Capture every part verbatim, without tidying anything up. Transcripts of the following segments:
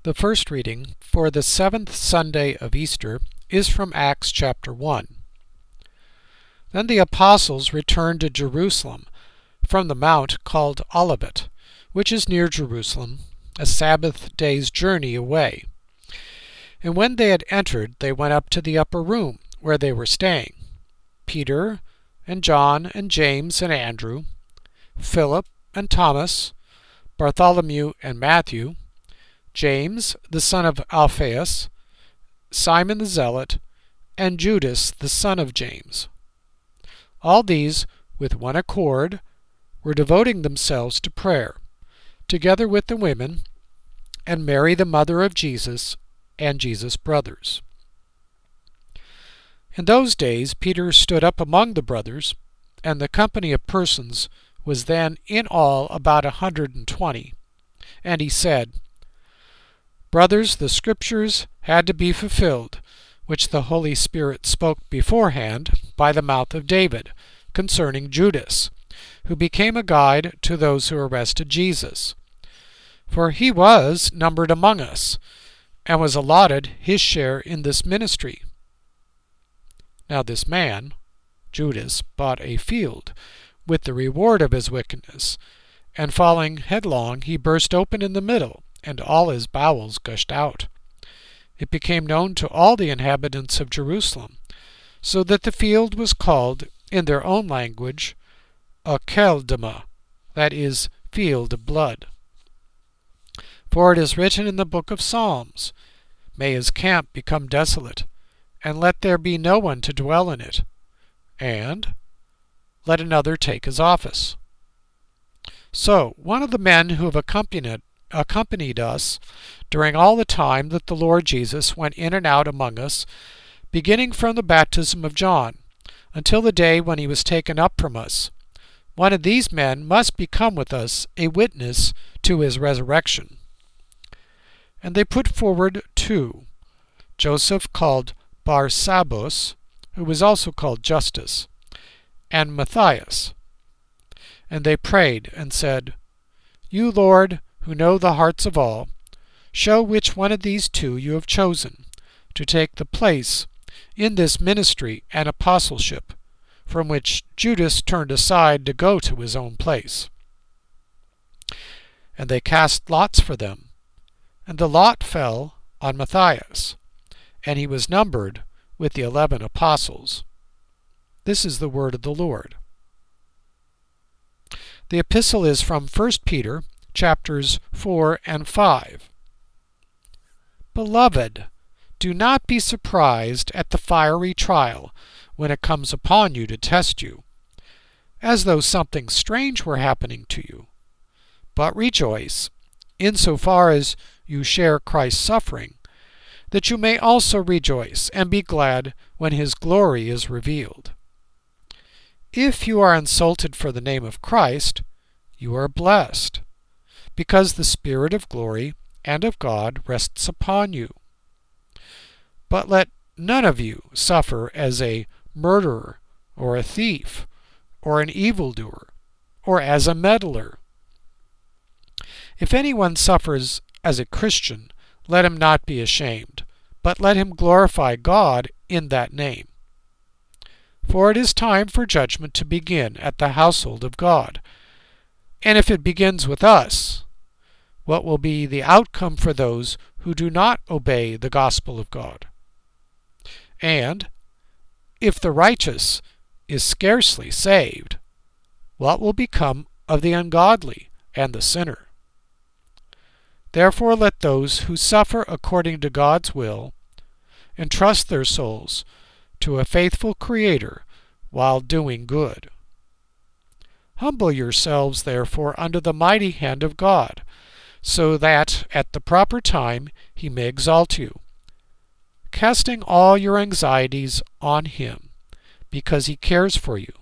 The first reading for the seventh Sunday of Easter is from Acts chapter one. Then the apostles returned to Jerusalem from the mount called Olivet, which is near Jerusalem, a Sabbath day's journey away. And when they had entered, they went up to the upper room where they were staying. Peter and John and James and Andrew, Philip and Thomas, Bartholomew and Matthew, James the son of Alphaeus, Simon the Zealot, and Judas the son of James. All these, with one accord, were devoting themselves to prayer, together with the women, and Mary the mother of Jesus, and Jesus' brothers. In those days Peter stood up among the brothers, and the company of persons was then in all about a hundred and twenty, and he said, Brothers, the Scriptures had to be fulfilled, which the Holy Spirit spoke beforehand by the mouth of David, concerning Judas, who became a guide to those who arrested Jesus. For he was numbered among us, and was allotted his share in this ministry. Now this man, Judas, bought a field with the reward of his wickedness, and falling headlong he burst open in the middle, and all his bowels gushed out. It became known to all the inhabitants of Jerusalem, so that the field was called, in their own language, Akeldama, that is, field of blood. For it is written in the book of Psalms, May his camp become desolate, and let there be no one to dwell in it, and let another take his office. So one of the men who have accompanied accompanied us during all the time that the Lord Jesus went in and out among us, beginning from the baptism of John, until the day when he was taken up from us. One of these men must become with us a witness to his resurrection. And they put forward two, Joseph called Barsabbas, who was also called Justus, and Matthias. And they prayed and said, You, Lord, who know the hearts of all, show which one of these two you have chosen to take the place in this ministry and apostleship, from which Judas turned aside to go to his own place. And they cast lots for them, and the lot fell on Matthias, and he was numbered with the eleven apostles. This is the word of the Lord. The epistle is from First Peter, chapters four and five. Beloved, do not be surprised at the fiery trial when it comes upon you to test you, as though something strange were happening to you. But rejoice, insofar as you share Christ's suffering, that you may also rejoice and be glad when his glory is revealed. If you are insulted for the name of Christ, you are blessed, because the Spirit of glory and of God rests upon you. But let none of you suffer as a murderer, or a thief, or an evildoer, or as a meddler. If anyone suffers as a Christian, let him not be ashamed, but let him glorify God in that name. For it is time for judgment to begin at the household of God. And if it begins with us, what will be the outcome for those who do not obey the gospel of God? And if the righteous is scarcely saved, what will become of the ungodly and the sinner? Therefore let those who suffer according to God's will entrust their souls to a faithful Creator while doing good. Humble yourselves, therefore, under the mighty hand of God, so that at the proper time he may exalt you, casting all your anxieties on him, because he cares for you.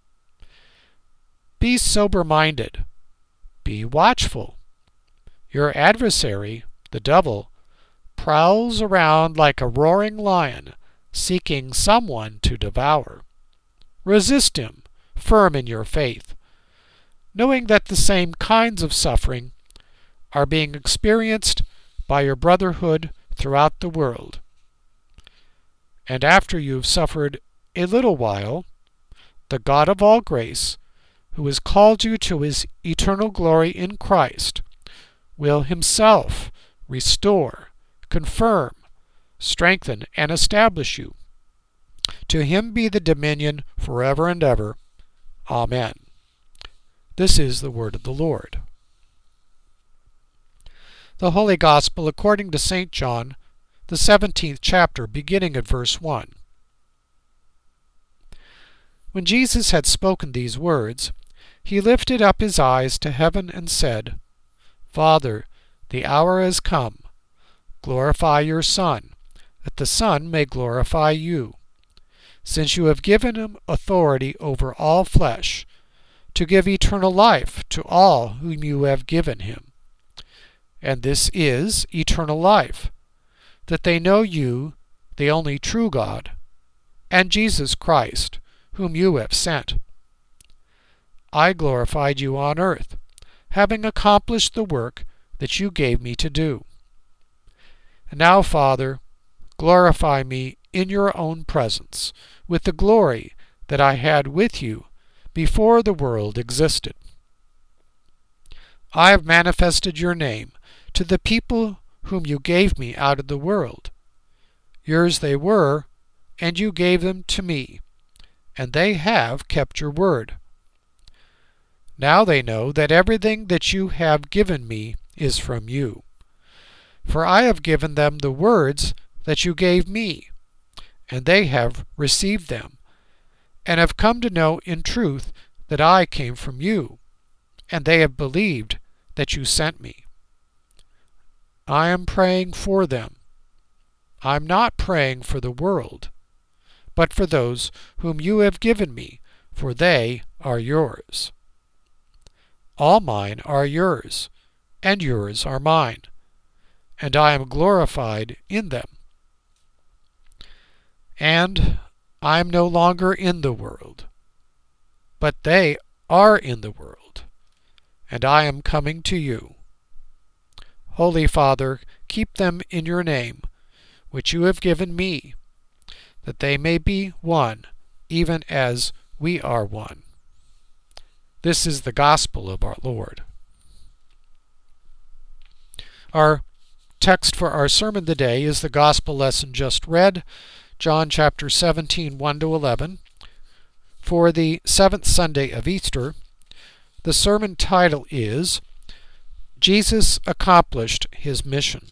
Be sober-minded. Be watchful. Your adversary, the devil, prowls around like a roaring lion, seeking someone to devour. Resist him, firm in your faith, knowing that the same kinds of suffering are being experienced by your brotherhood throughout the world. And after you have suffered a little while, the God of all grace, who has called you to his eternal glory in Christ, will himself restore, confirm, strengthen, and establish you. To him be the dominion forever and ever. Amen. This is the word of the Lord. The Holy Gospel according to Saint John, the seventeenth chapter, beginning at verse one. When Jesus had spoken these words, he lifted up his eyes to heaven and said, Father, the hour has come. Glorify your Son, that the Son may glorify you, since you have given him authority over all flesh, to give eternal life to all whom you have given him. And this is eternal life, that they know you, the only true God, and Jesus Christ, whom you have sent. I glorified you on earth, having accomplished the work that you gave me to do. And now, Father, glorify me in your own presence, with the glory that I had with you before the world existed. I have manifested your name to the people whom you gave me out of the world. Yours they were, and you gave them to me, and they have kept your word. Now they know that everything that you have given me is from you. For I have given them the words that you gave me, and they have received them, and have come to know in truth that I came from you, and they have believed that you sent me. I am praying for them. I am not praying for the world, but for those whom you have given me, for they are yours. All mine are yours, and yours are mine, and I am glorified in them. And I am no longer in the world, but they are in the world, and I am coming to you. Holy Father, keep them in your name, which you have given me, that they may be one, even as we are one. This is the gospel of our Lord. Our text for our sermon today is the gospel lesson just read, John chapter seventeen, one to eleven. For the seventh Sunday of Easter, the sermon title is Jesus Accomplished His Mission.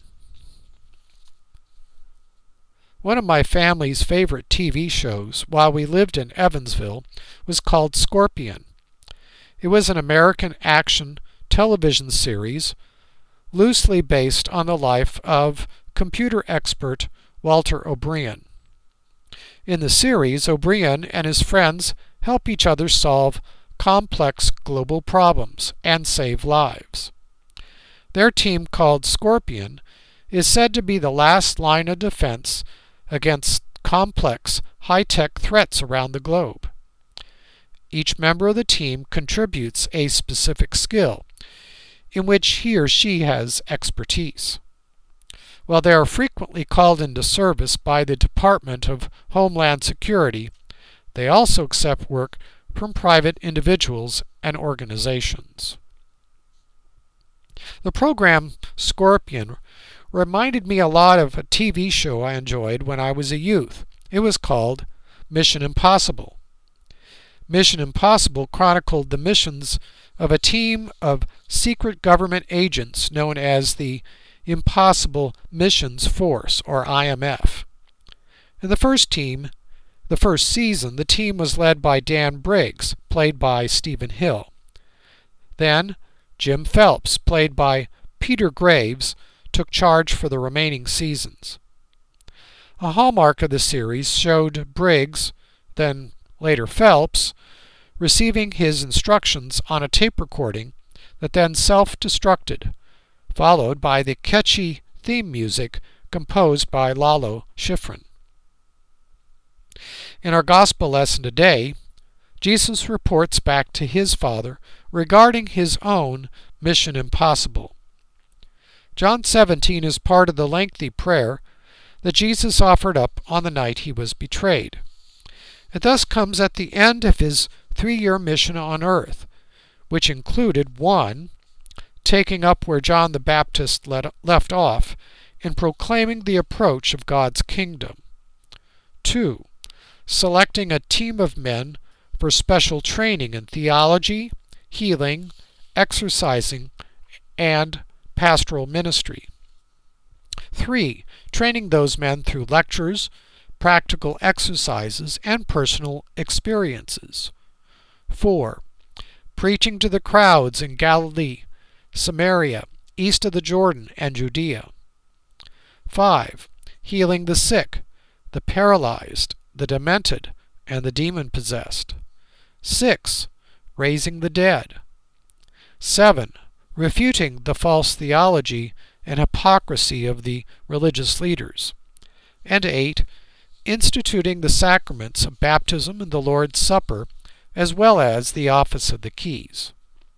One of my family's favorite T V shows while we lived in Evansville was called Scorpion. It was an American action television series loosely based on the life of computer expert Walter O'Brien. In the series, O'Brien and his friends help each other solve complex global problems and save lives. Their team, called Scorpion, is said to be the last line of defense against complex, high-tech threats around the globe. Each member of the team contributes a specific skill in which he or she has expertise. While they are frequently called into service by the Department of Homeland Security, they also accept work from private individuals and organizations. The program Scorpion reminded me a lot of a T V show I enjoyed when I was a youth. It was called Mission Impossible. Mission Impossible chronicled the missions of a team of secret government agents known as the Impossible Missions Force, or I M F. In the first team, the first season, the team was led by Dan Briggs, played by Stephen Hill. Then, Jim Phelps, played by Peter Graves, took charge for the remaining seasons. A hallmark of the series showed Briggs, then later Phelps, receiving his instructions on a tape recording that then self-destructed, followed by the catchy theme music composed by Lalo Schifrin. In our gospel lesson today, Jesus reports back to his Father regarding his own mission impossible. John seventeen is part of the lengthy prayer that Jesus offered up on the night he was betrayed. It thus comes at the end of his three-year mission on earth, which included one, taking up where John the Baptist let, left off in proclaiming the approach of God's kingdom. Two, selecting a team of men for special training in theology, healing, exercising, and pastoral ministry. Three, training those men through lectures, practical exercises, and personal experiences. Four, preaching to the crowds in Galilee, Samaria, east of the Jordan, and Judea. Five, healing the sick, the paralyzed, the demented, and the demon-possessed. Six, raising the dead. Seven, refuting the false theology and hypocrisy of the religious leaders. And eight, instituting the sacraments of baptism and the Lord's Supper, as well as the office of the keys.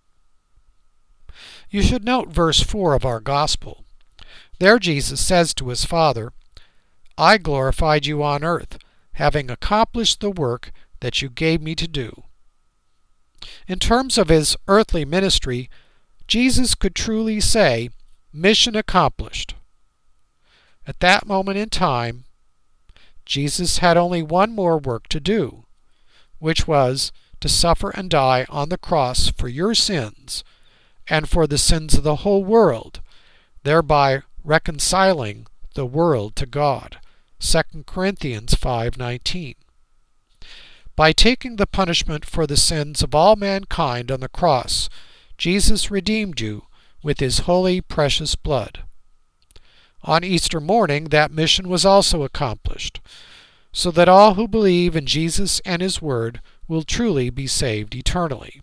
You should note verse four of our Gospel. There Jesus says to his Father, "I glorified you on earth, having accomplished the work that you gave me to do." In terms of his earthly ministry, Jesus could truly say, "Mission accomplished." At that moment in time, Jesus had only one more work to do, which was to suffer and die on the cross for your sins and for the sins of the whole world, thereby reconciling the world to God. Second Corinthians five nineteen. By taking the punishment for the sins of all mankind on the cross, Jesus redeemed you with his holy, precious blood. On Easter morning, that mission was also accomplished, so that all who believe in Jesus and his word will truly be saved eternally.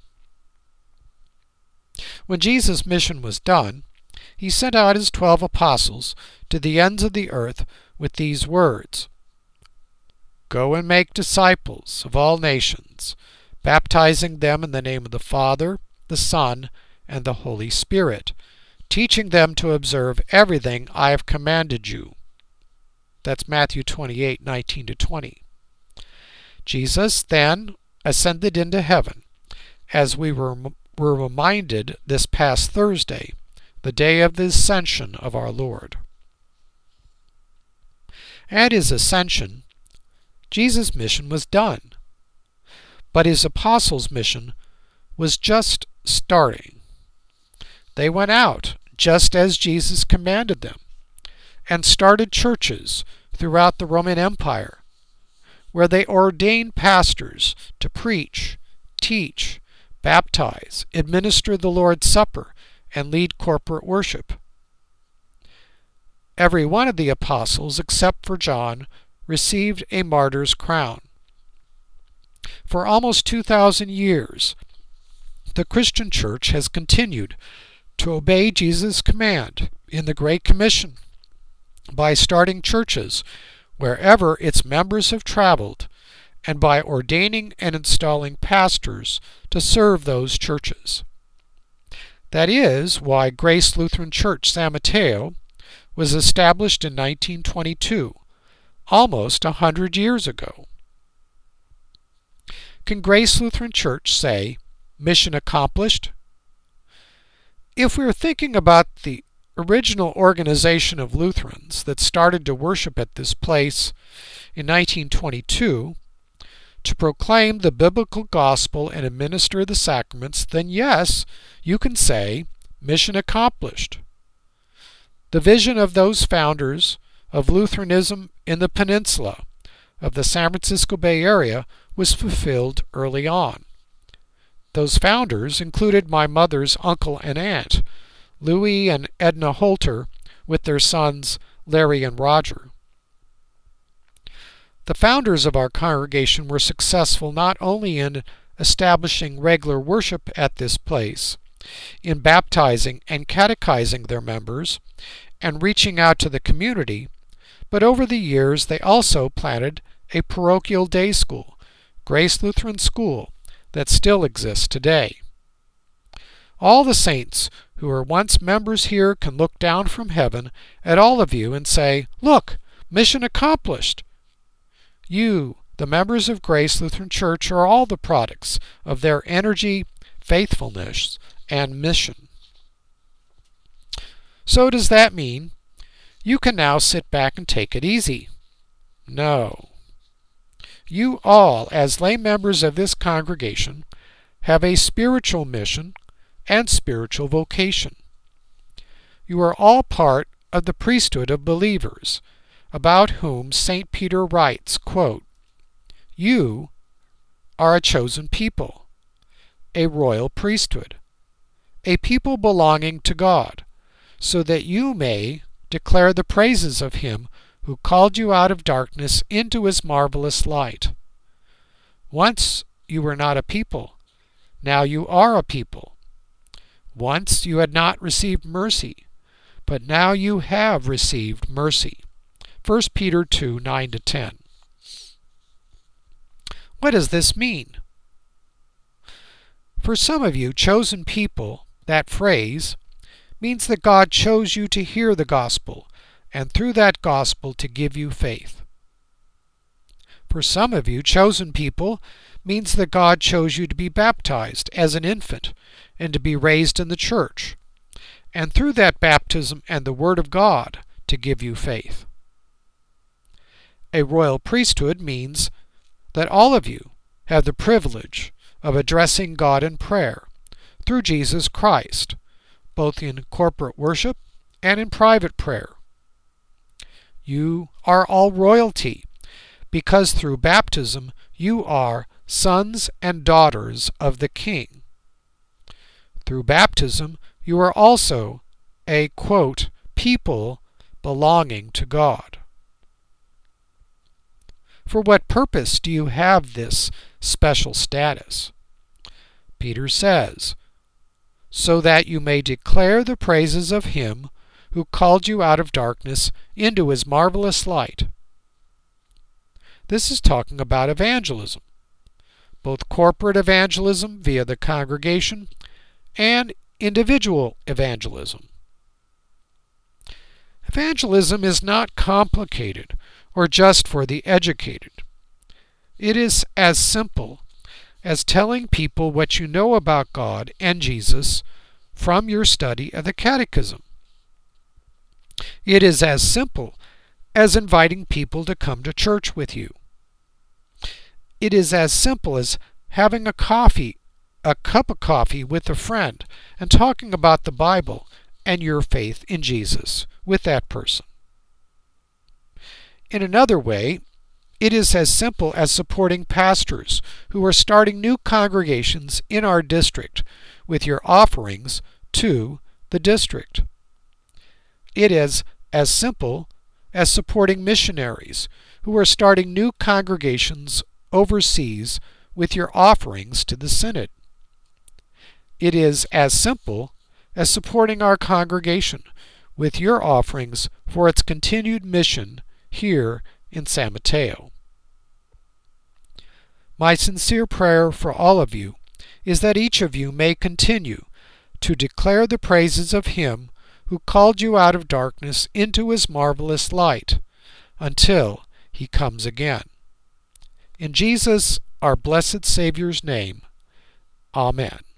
When Jesus' mission was done, he sent out his twelve apostles to the ends of the earth with these words, "Go and make disciples of all nations, baptizing them in the name of the Father, the Son, and the Holy Spirit, teaching them to observe everything I have commanded you." That's Matthew twenty-eight nineteen to twenty. Jesus then ascended into heaven, as we were, were reminded this past Thursday, the day of the ascension of our Lord. At his ascension, Jesus' mission was done, but his apostles' mission was just starting. They went out just as Jesus commanded them and started churches throughout the Roman Empire, where they ordained pastors to preach, teach, baptize, administer the Lord's Supper, and lead corporate worship. Every one of the apostles, except for John, received a martyr's crown. For almost two thousand years, the Christian Church has continued to obey Jesus' command in the Great Commission by starting churches wherever its members have traveled and by ordaining and installing pastors to serve those churches. That is why Grace Lutheran Church San Mateo was established in nineteen twenty-two, almost a hundred years ago. Can Grace Lutheran Church say, "Mission accomplished"? If we are thinking about the original organization of Lutherans that started to worship at this place in nineteen twenty-two, to proclaim the biblical gospel and administer the sacraments, then yes, you can say, "Mission accomplished." The vision of those founders of Lutheranism in the peninsula of the San Francisco Bay Area was fulfilled early on. Those founders included my mother's uncle and aunt, Louis and Edna Holter, with their sons Larry and Roger. The founders of our congregation were successful not only in establishing regular worship at this place, in baptizing and catechizing their members, and reaching out to the community, but over the years they also planted a parochial day school, Grace Lutheran School, that still exists today. All the saints who were once members here can look down from heaven at all of you and say, "Look, mission accomplished." You, the members of Grace Lutheran Church, are all the products of their energy, faithfulness, and mission. So does that mean you can now sit back and take it easy? No. You all, as lay members of this congregation, have a spiritual mission and spiritual vocation. You are all part of the priesthood of believers, about whom Saint Peter writes, quote, "You are a chosen people, a royal priesthood, a people belonging to God, so that you may declare the praises of Him who called you out of darkness into His marvelous light." Once you were not a people, now you are a people. Once you had not received mercy, but now you have received mercy. First Peter two, nine to ten. What does this mean? For some of you, chosen people, that phrase means that God chose you to hear the gospel, and through that gospel to give you faith. For some of you, chosen people means that God chose you to be baptized as an infant and to be raised in the church, and through that baptism and the Word of God to give you faith. A royal priesthood means that all of you have the privilege of addressing God in prayer through Jesus Christ, both in corporate worship and in private prayer. You are all royalty, because through baptism you are sons and daughters of the King. Through baptism you are also a, quote, people belonging to God. For what purpose do you have this special status? Peter says, "So that you may declare the praises of Him who called you out of darkness into His marvelous light." This is talking about evangelism, both corporate evangelism via the congregation and individual evangelism. Evangelism is not complicated or just for the educated. It is as simple as telling people what you know about God and Jesus from your study of the Catechism. It is as simple as inviting people to come to church with you. It is as simple as having a coffee, a cup of coffee with a friend and talking about the Bible and your faith in Jesus with that person. In another way, it is as simple as supporting pastors who are starting new congregations in our district with your offerings to the district. It is as simple as supporting missionaries who are starting new congregations overseas with your offerings to the Synod. It is as simple as supporting our congregation with your offerings for its continued mission here in San Mateo. My sincere prayer for all of you is that each of you may continue to declare the praises of Him who called you out of darkness into His marvelous light until He comes again. In Jesus, our blessed Savior's name, Amen.